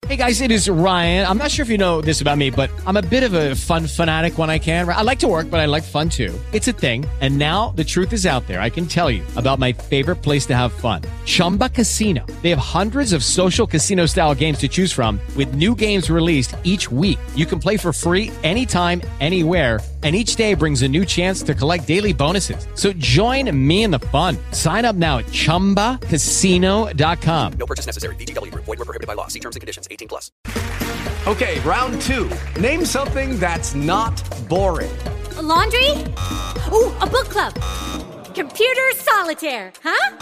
Hey guys, it is Ryan. I'm not sure if you know this about me, but I'm a bit of a fun fanatic when I can. I like to work, but I like fun too. It's a thing. And now the truth is out there. I can tell you about my favorite place to have fun. Chumba Casino. They have hundreds of social casino style games to choose from with new games released each week. You can play for free anytime, anywhere. And each day brings a new chance to collect daily bonuses. So join me in the fun. Sign up now at ChumbaCasino.com. No purchase necessary. VGW Group. Void where prohibited by law. See terms and conditions. 18+. Okay, round two. Name something that's not boring. A laundry? Ooh, a book club. Computer solitaire, huh?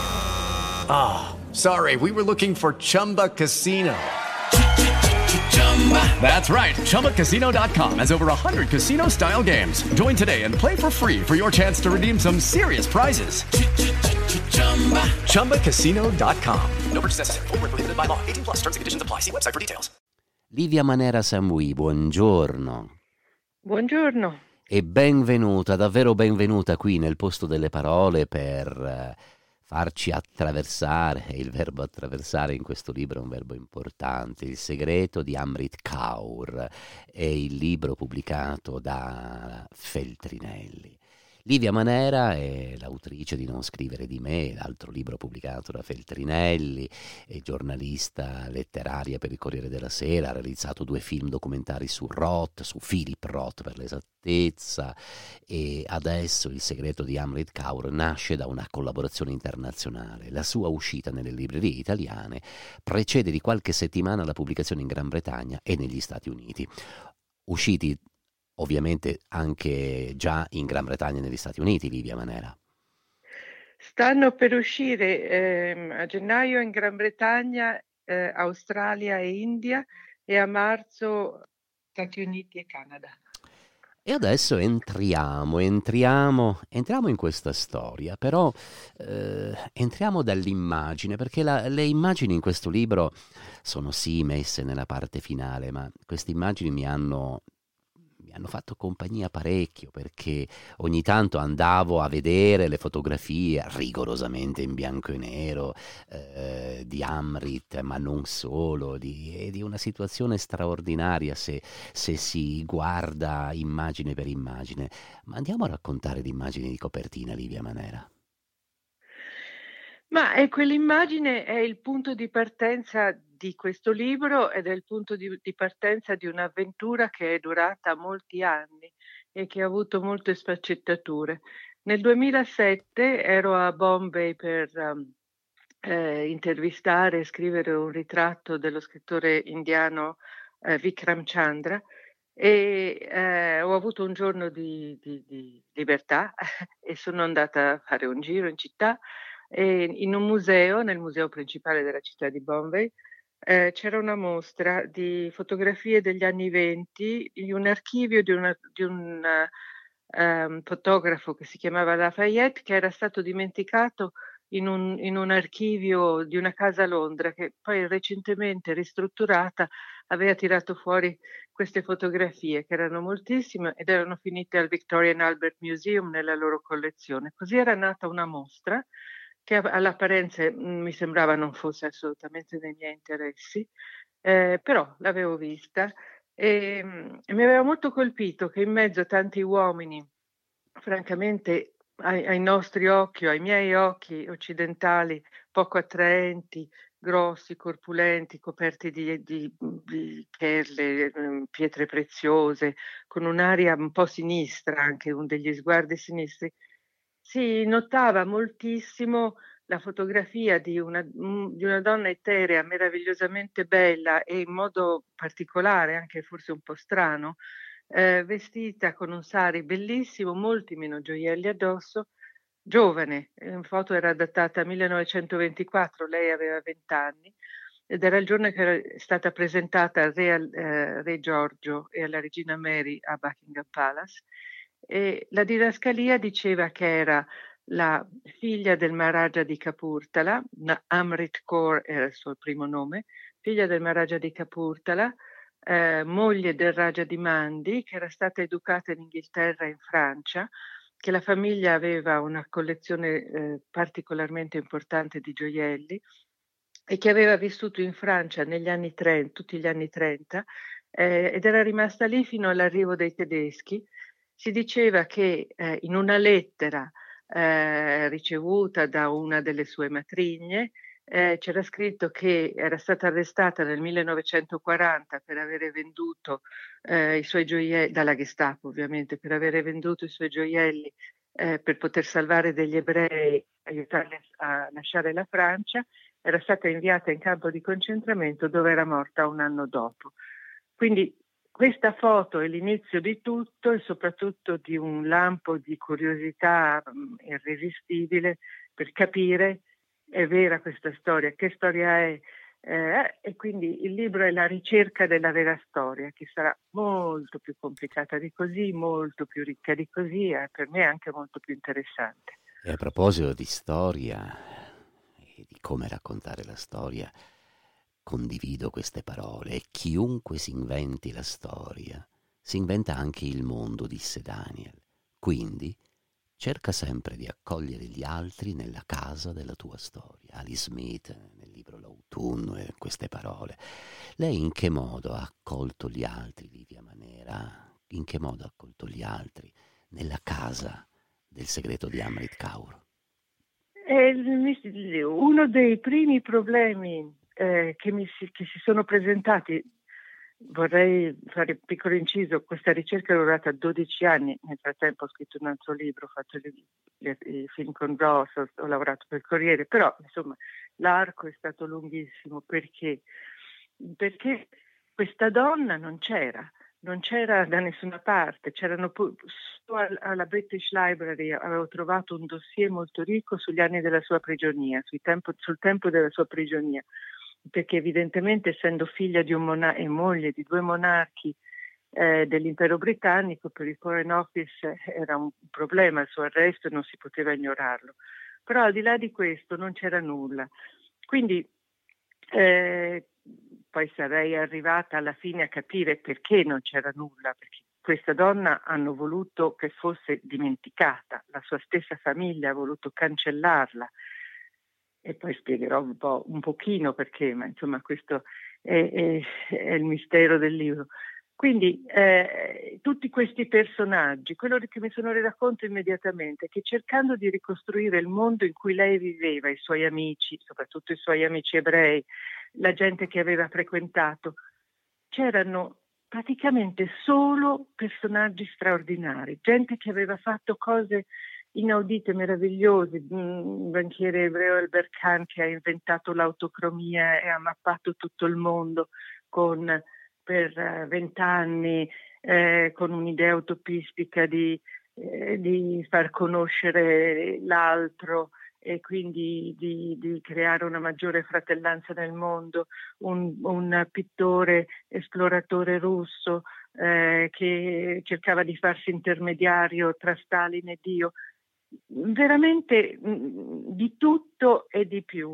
Sorry, we were looking for Chumba Casino. That's right. ChumbaCasino.com has over 100 casino-style games. Join today and play for free for your chance to redeem some serious prizes. ChumbaCasino.com. No purchase necessary. Void where prohibited by law. 18+. Terms and conditions apply. See website for details. Livia Manera Samui, buongiorno. Buongiorno. E benvenuta, davvero benvenuta qui nel posto delle parole per farci attraversare, e il verbo attraversare in questo libro è un verbo importante, Il segreto di Amrit Kaur, è il libro pubblicato da Feltrinelli. Livia Manera è l'autrice di Non scrivere di me, l'altro libro pubblicato da Feltrinelli, è giornalista letteraria per il Corriere della Sera, ha realizzato 2 film documentari su Roth, su Philip Roth per l'esattezza, e adesso Il segreto di Amrit Kaur nasce da una collaborazione internazionale. La sua uscita nelle librerie italiane precede di qualche settimana la pubblicazione in Gran Bretagna e negli Stati Uniti. Usciti ovviamente anche già in Gran Bretagna e negli Stati Uniti, Livia Manera. Stanno per uscire a gennaio in Gran Bretagna, Australia e India, e a marzo Stati Uniti e Canada. E adesso entriamo in questa storia, però entriamo dall'immagine, perché le immagini in questo libro sono sì messe nella parte finale, ma queste immagini mi hanno fatto compagnia parecchio, perché ogni tanto andavo a vedere le fotografie rigorosamente in bianco e nero di Amrit, ma non solo, di una situazione straordinaria se si guarda immagine per immagine. Ma andiamo a raccontare l'immagine di copertina, Livia Manera. Ma quell'immagine è il punto di partenza di questo libro ed è il punto di partenza di un'avventura che è durata molti anni e che ha avuto molte sfaccettature. Nel 2007 ero a Bombay per intervistare e scrivere un ritratto dello scrittore indiano Vikram Chandra, e ho avuto un giorno di libertà e sono andata a fare un giro in città. E in un museo, nel museo principale della città di Bombay, c'era una mostra di fotografie degli anni '20, in un archivio di un fotografo che si chiamava Lafayette, che era stato dimenticato in un archivio di una casa a Londra, che poi recentemente ristrutturata aveva tirato fuori queste fotografie, che erano moltissime ed erano finite al Victoria and Albert Museum nella loro collezione. Così era nata una mostra che all'apparenza mi sembrava non fosse assolutamente nei miei interessi, però l'avevo vista e mi aveva molto colpito che in mezzo a tanti uomini, francamente ai nostri occhi, ai miei occhi occidentali, poco attraenti, grossi, corpulenti, coperti di perle, pietre preziose, con un'aria un po' sinistra, anche degli sguardi sinistri, si notava moltissimo la fotografia di una donna eterea, meravigliosamente bella e in modo particolare, anche forse un po' strano, vestita con un sari bellissimo, molti meno gioielli addosso, giovane. La foto era datata 1924, lei aveva 20 anni ed era il giorno che era stata presentata al re Giorgio e alla regina Mary a Buckingham Palace. E la didascalia diceva che era la figlia del Maharaja di Kapurthala, Amrit Kaur era il suo primo nome, figlia del Maharaja di Kapurthala, moglie del Raja di Mandi, che era stata educata in Inghilterra e in Francia, che la famiglia aveva una collezione particolarmente importante di gioielli, e che aveva vissuto in Francia negli anni 30, tutti gli anni 30, ed era rimasta lì fino all'arrivo dei tedeschi. Si diceva che in una lettera ricevuta da una delle sue matrigne c'era scritto che era stata arrestata nel 1940 per avere venduto i suoi gioielli, dalla Gestapo ovviamente, per avere venduto i suoi gioielli per poter salvare degli ebrei, aiutarli a lasciare la Francia. Era stata inviata in campo di concentramento dove era morta un anno dopo. Quindi questa foto è l'inizio di tutto e soprattutto di un lampo di curiosità irresistibile per capire è vera questa storia, che storia è, e quindi il libro è la ricerca della vera storia, che sarà molto più complicata di così, molto più ricca di così e per me anche molto più interessante. E a proposito di storia e di come raccontare la storia, condivido queste parole. E chiunque si inventi la storia, si inventa anche il mondo, disse Daniel. Quindi cerca sempre di accogliere gli altri nella casa della tua storia. Alice Smith, nel libro L'autunno, e queste parole. Lei in che modo ha accolto gli altri, Livia Manera? In che modo ha accolto gli altri nella casa del segreto di Amrit Kaur? Uno dei primi problemi che si sono presentati, vorrei fare un piccolo inciso, questa ricerca è durata 12 anni, nel frattempo ho scritto un altro libro, ho fatto i film con Ross, ho lavorato per il Corriere, però insomma l'arco è stato lunghissimo perché questa donna non c'era da nessuna parte, alla British Library avevo trovato un dossier molto ricco sugli anni della sua prigionia, sul tempo della sua prigionia, perché evidentemente essendo figlia di e moglie di 2 monarchi dell'impero britannico, per il Foreign Office era un problema il suo arresto e non si poteva ignorarlo. Però al di là di questo non c'era nulla. Quindi poi sarei arrivata alla fine a capire perché non c'era nulla, perché questa donna hanno voluto che fosse dimenticata, la sua stessa famiglia ha voluto cancellarla e poi spiegherò un pochino perché, ma insomma questo è il mistero del libro. Quindi tutti questi personaggi, quello che mi sono resa conto immediatamente è che cercando di ricostruire il mondo in cui lei viveva, i suoi amici, soprattutto i suoi amici ebrei, la gente che aveva frequentato, c'erano praticamente solo personaggi straordinari, gente che aveva fatto cose inaudite, meravigliose, un banchiere ebreo, Albert Kahn, che ha inventato l'autocromia e ha mappato tutto il mondo per 20 anni con un'idea utopistica di far conoscere l'altro e quindi di creare una maggiore fratellanza nel mondo, un pittore esploratore russo che cercava di farsi intermediario tra Stalin e Dio, veramente di tutto e di più.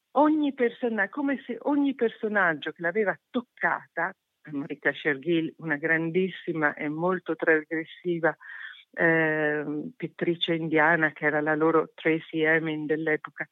Come se ogni personaggio che l'aveva toccata, Amrita Shergill, una grandissima e molto trasgressiva pittrice indiana che era la loro Tracy Emin dell'epoca,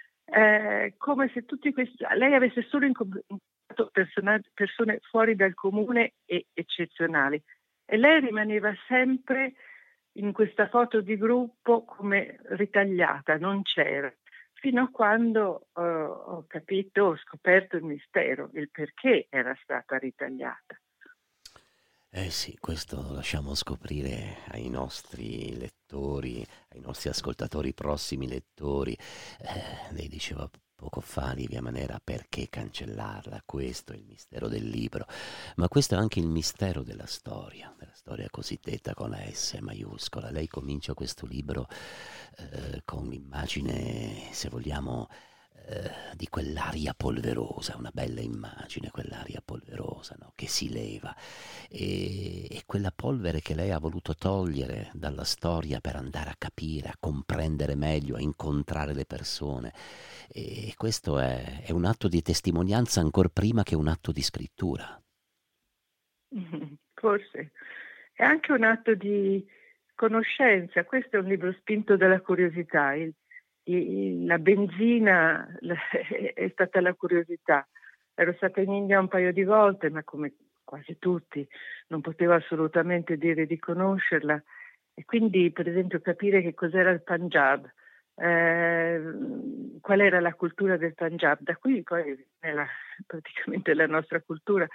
come se lei avesse solo incontrato persone fuori dal comune e eccezionali, e lei rimaneva sempre in questa foto di gruppo come ritagliata, non c'era, fino a quando ho scoperto il mistero, il perché era stata ritagliata. Eh sì, questo lo lasciamo scoprire ai nostri lettori, ai nostri ascoltatori, prossimi lettori. Lei diceva poco fa, Livia Manera, perché cancellarla? Questo è il mistero del libro, ma questo è anche il mistero della storia cosiddetta con la S maiuscola. Lei comincia questo libro con l'immagine, se vogliamo, di quell'aria polverosa, una bella immagine, quell'aria polverosa, no? Che si leva e quella polvere che lei ha voluto togliere dalla storia per andare a capire, a comprendere meglio, a incontrare le persone, e questo è un atto di testimonianza ancor prima che un atto di scrittura. Forse è anche un atto di conoscenza. Questo è un libro spinto dalla curiosità. la benzina è stata la curiosità. Ero stata in India un paio di volte, ma come quasi tutti non potevo assolutamente dire di conoscerla, e quindi per esempio capire che cos'era il Punjab, qual era la cultura del Punjab, da qui poi praticamente la nostra cultura.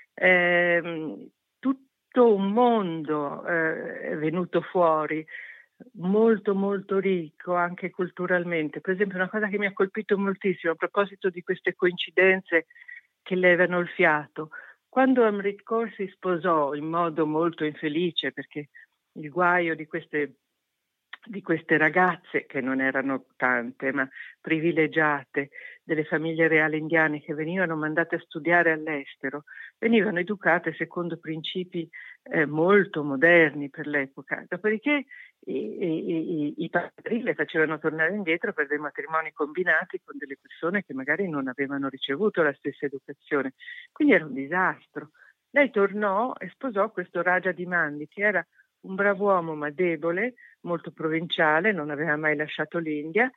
Tutto un mondo è venuto fuori, molto molto ricco anche culturalmente. Per esempio, una cosa che mi ha colpito moltissimo a proposito di queste coincidenze che levano il fiato: quando Amrit Kaur si sposò in modo molto infelice, perché il guaio di queste ragazze, che non erano tante ma privilegiate, delle famiglie reali indiane, che venivano mandate a studiare all'estero, venivano educate secondo principi molto moderni per l'epoca. Dopodiché i padri le facevano tornare indietro per dei matrimoni combinati con delle persone che magari non avevano ricevuto la stessa educazione. Quindi era un disastro. Lei tornò e sposò questo Raja di Mandi, che era un brav'uomo ma debole, molto provinciale, non aveva mai lasciato l'India,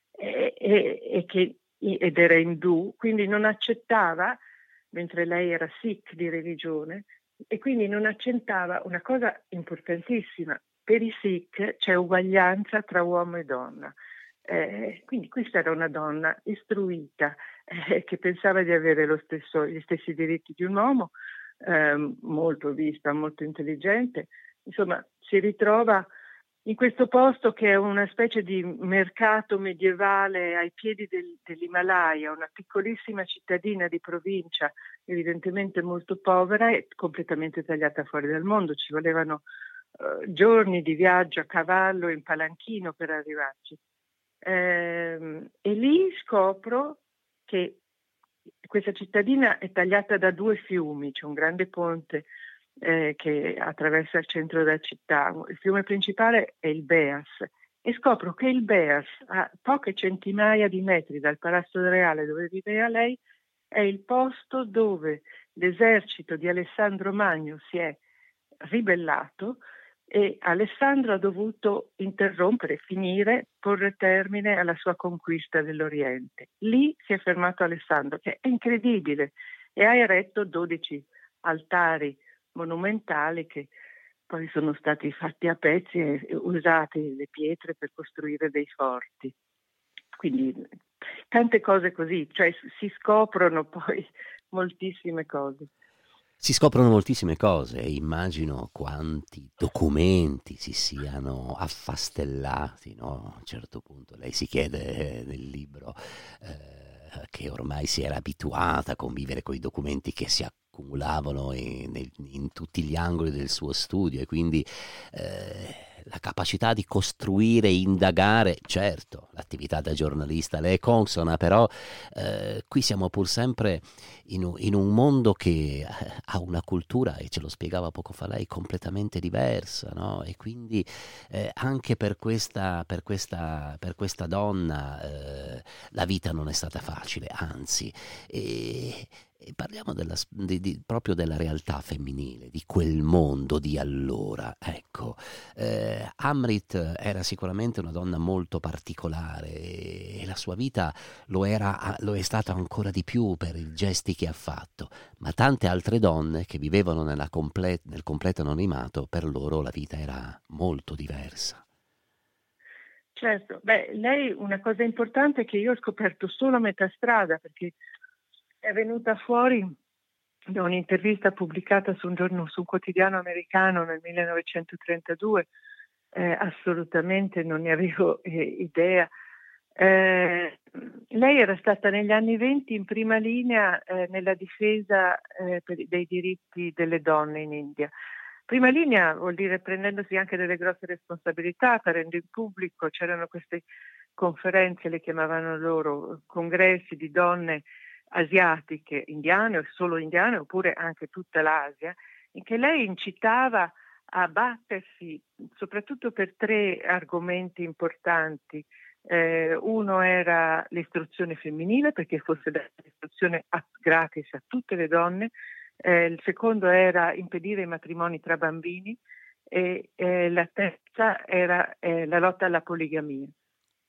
ed era indù, quindi non accettava, mentre lei era Sikh di religione, e quindi non accettava una cosa importantissima: per i Sikh c'è uguaglianza tra uomo e donna. Quindi questa era una donna istruita, che pensava di avere gli stessi diritti di un uomo, molto vista, molto intelligente. Insomma, si ritrova in questo posto che è una specie di mercato medievale ai piedi dell'Himalaya, una piccolissima cittadina di provincia, evidentemente molto povera e completamente tagliata fuori dal mondo. Ci volevano giorni di viaggio a cavallo, in palanchino per arrivarci. E lì scopro che questa cittadina è tagliata da 2 fiumi, c'è un grande ponte che attraversa il centro della città. Il fiume principale è il Beas, e scopro che il Beas, a poche centinaia di metri dal Palazzo Reale dove viveva lei, è il posto dove l'esercito di Alessandro Magno si è ribellato, e Alessandro ha dovuto interrompere, finire, porre termine alla sua conquista dell'Oriente. Lì si è fermato Alessandro, che è incredibile, e ha eretto 12 altari monumentali che poi sono stati fatti a pezzi e usati le pietre per costruire dei forti. Quindi tante cose così, cioè si scoprono poi moltissime cose. Si scoprono moltissime cose e immagino quanti documenti si siano affastellati, no? A un certo punto lei si chiede nel libro che ormai si era abituata a convivere con i documenti che si accumulavano in tutti gli angoli del suo studio, e quindi la capacità di costruire, indagare, certo, l'attività da giornalista le è consona, però qui siamo pur sempre in un mondo che ha una cultura, e ce lo spiegava poco fa lei, completamente diversa, no? E quindi anche per questa donna la vita non è stata facile, anzi. E parliamo proprio della realtà femminile, di quel mondo di allora. Ecco, Amrit era sicuramente una donna molto particolare, e la sua vita lo è stata ancora di più per i gesti che ha fatto, ma tante altre donne che vivevano nel completo anonimato, per loro la vita era molto diversa. Certo, lei, una cosa importante che io ho scoperto solo a metà strada, perché è venuta fuori da un'intervista pubblicata su un quotidiano americano nel 1932, assolutamente non ne avevo idea. Lei era stata negli anni 20 in prima linea nella difesa dei diritti delle donne in India. Prima linea vuol dire prendendosi anche delle grosse responsabilità, apparendo in pubblico. C'erano queste conferenze, le chiamavano loro, congressi di donne asiatiche, indiane o solo indiane, oppure anche tutta l'Asia, in che lei incitava a battersi soprattutto per 3 argomenti importanti. Uno era l'istruzione femminile, perché fosse l'istruzione gratis a tutte le donne. Il secondo era impedire i matrimoni tra bambini, e la terza era la lotta alla poligamia.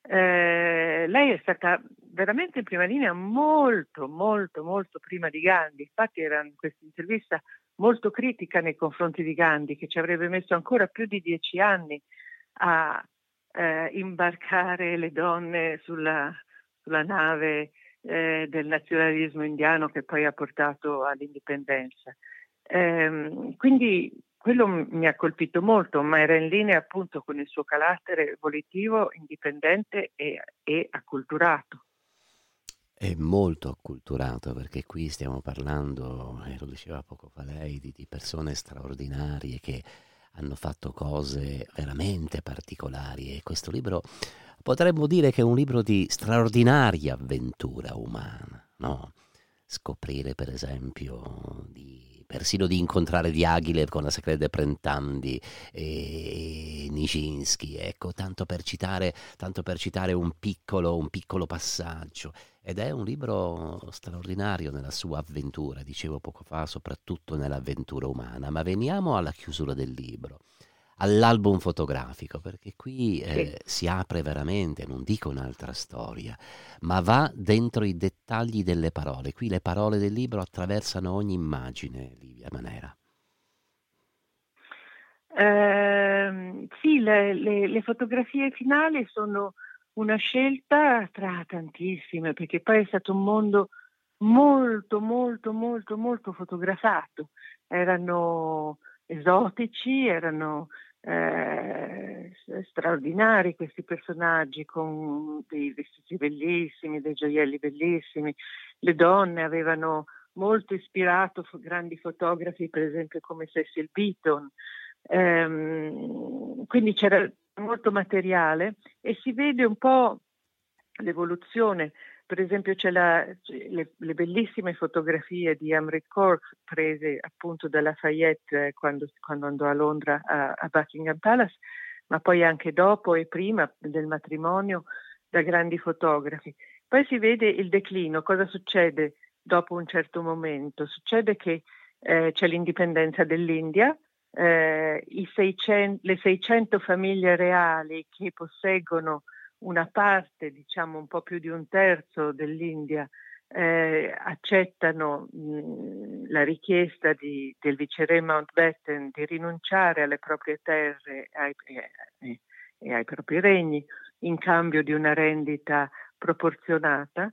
Lei è stata veramente in prima linea molto, molto, molto prima di Gandhi. Infatti era in questa intervista molto critica nei confronti di Gandhi, che ci avrebbe messo ancora più di 10 anni a imbarcare le donne sulla nave del nazionalismo indiano che poi ha portato all'indipendenza. Quindi quello mi ha colpito molto, ma era in linea appunto con il suo carattere volitivo, indipendente e acculturato. È molto acculturato, perché qui stiamo parlando, e lo diceva poco fa lei, di persone straordinarie che hanno fatto cose veramente particolari, e questo libro potremmo dire che è un libro di straordinaria avventura umana, no? Scoprire, per esempio, persino di incontrare Diaghilev con la Secreta Prentandi e Nijinsky, ecco, tanto per citare un piccolo passaggio. Ed è un libro straordinario nella sua avventura, dicevo poco fa, soprattutto nell'avventura umana. Ma veniamo alla chiusura del libro, all'album fotografico, perché qui si apre veramente, non dico un'altra storia, ma va dentro i dettagli delle parole. Qui le parole del libro attraversano ogni immagine, Livia Manera. Sì, le fotografie finali sono una scelta tra tantissime, perché poi è stato un mondo molto, molto, molto, molto fotografato. Erano esotici, erano straordinari questi personaggi, con dei vestiti bellissimi, dei gioielli bellissimi. Le donne avevano molto ispirato grandi fotografi, per esempio come Cecil Beaton. Quindi c'era molto materiale e si vede un po' l'evoluzione. Per esempio c'è le bellissime fotografie di Amrit Kaur prese appunto da Lafayette quando andò a Londra a Buckingham Palace, ma poi anche dopo e prima del matrimonio da grandi fotografi. Poi si vede il declino. Cosa succede dopo un certo momento? Succede che c'è l'indipendenza dell'India, le 600 famiglie reali che posseggono una parte, diciamo un po' più di un terzo dell'India, accettano la richiesta del viceré Mountbatten di rinunciare alle proprie terre e ai propri regni in cambio di una rendita proporzionata.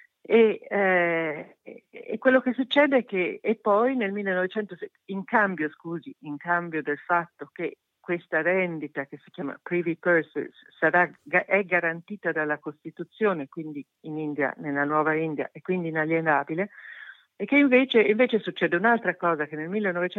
E quello che succede è che poi nel 1900, in cambio del fatto che questa rendita, che si chiama Privy Purses, è garantita dalla Costituzione, quindi in India, nella nuova India, e quindi inalienabile, e che invece succede un'altra cosa, che nel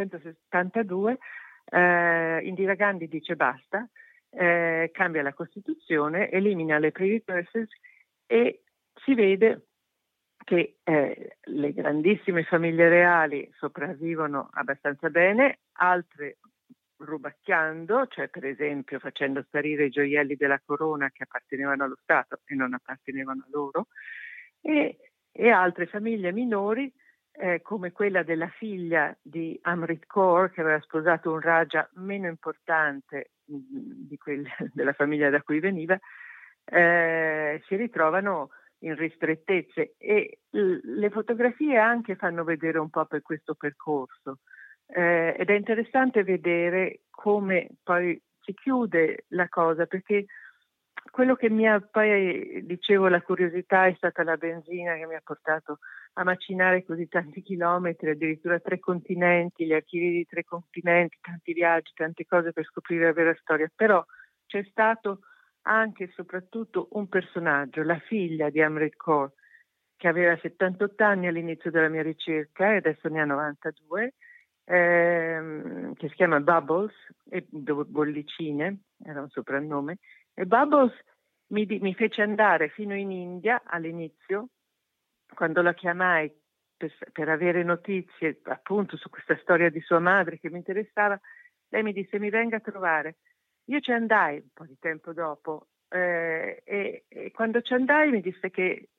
1972 Indira Gandhi dice basta, cambia la Costituzione, elimina le Privy Purses e si vede che le grandissime famiglie reali sopravvivono abbastanza bene, altre rubacchiando, cioè per esempio facendo sparire i gioielli della corona che appartenevano allo Stato e non appartenevano a loro, e altre famiglie minori come quella della figlia di Amrit Kaur, che aveva sposato un raja meno importante di quella della famiglia da cui veniva, si ritrovano in ristrettezze, e le fotografie anche fanno vedere un po' per questo percorso. Ed è interessante vedere come poi si chiude la cosa, perché quello che mi ha poi, dicevo, la curiosità è stata la benzina che mi ha portato a macinare così tanti chilometri, addirittura 3 continenti, gli archivi di 3 continenti, tanti viaggi, tante cose per scoprire la vera storia. Però c'è stato anche e soprattutto un personaggio, la figlia di Amrit Kaur, che aveva 78 anni all'inizio della mia ricerca e adesso ne ha 92, che si chiama Bubbles, bollicine, era un soprannome, e Bubbles mi fece andare fino in India all'inizio, quando la chiamai per avere notizie appunto su questa storia di sua madre che mi interessava. Lei mi disse: mi venga a trovare. Io ci andai un po' di tempo dopo e quando ci andai mi disse che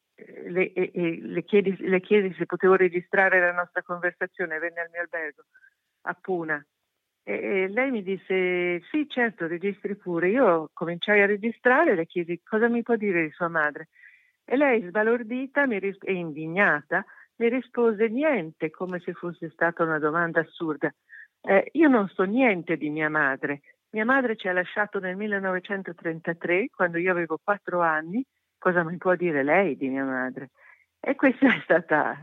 le chiesi se potevo registrare la nostra conversazione. Venne al mio albergo a Pune E lei mi disse: sì, certo, registri pure. Io cominciai a registrare, le chiesi cosa mi può dire di sua madre. E lei, sbalordita e indignata, mi rispose niente, come se fosse stata una domanda assurda. Io non so niente di mia madre. Mia madre ci ha lasciato nel 1933, quando io avevo 4 anni. Cosa mi può dire lei di mia madre? E questa è stata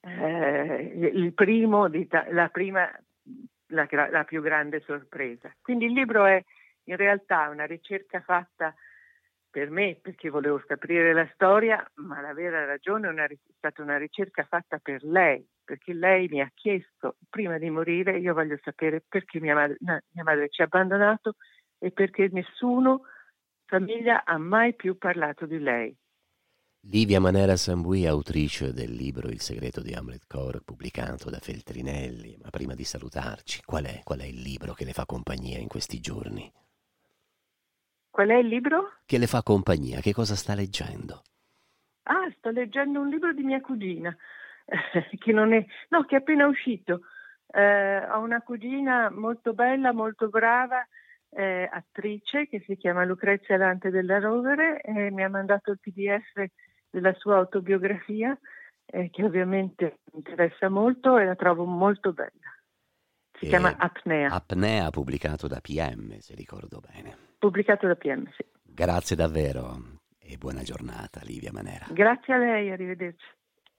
la più grande sorpresa. Quindi il libro è in realtà una ricerca per me, perché volevo scoprire la storia, ma la vera ragione è stata una ricerca fatta per lei, perché lei mi ha chiesto prima di morire: io voglio sapere perché mia madre ci ha abbandonato e perché nessuno, famiglia, ha mai più parlato di lei. Livia Manera Sambuì, autrice del libro Il segreto di Hamlet Core, pubblicato da Feltrinelli. Ma prima di salutarci, qual è il libro che le fa compagnia in questi giorni? Qual è il libro? Che le fa compagnia? Che cosa sta leggendo? Sto leggendo un libro di mia cugina, che è appena uscito. Ho una cugina molto bella, molto brava, attrice, che si chiama Lucrezia Dante della Rovere, e mi ha mandato il PDF della sua autobiografia, che ovviamente mi interessa molto e la trovo molto bella. Si chiama Apnea. Apnea, pubblicato da PM, se ricordo bene. Pubblicato da PM, sì. Grazie davvero e buona giornata, Livia Manera. Grazie a lei, arrivederci.